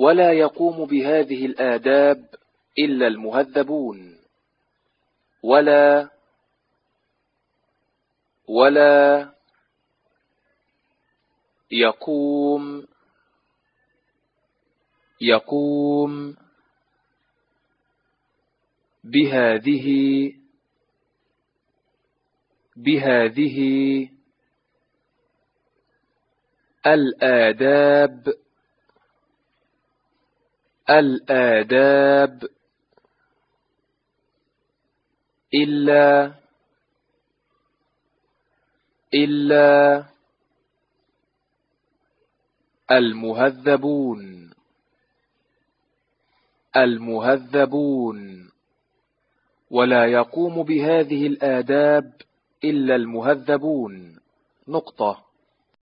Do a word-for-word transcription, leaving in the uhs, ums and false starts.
ولا يقوم بهذه الآداب إلا المهذبون. ولا ولا يقوم يقوم بهذه بهذه الآداب الآداب إلا إلا المهذبون المهذبون. ولا يقوم بهذه الآداب إلا المهذبون. نقطة.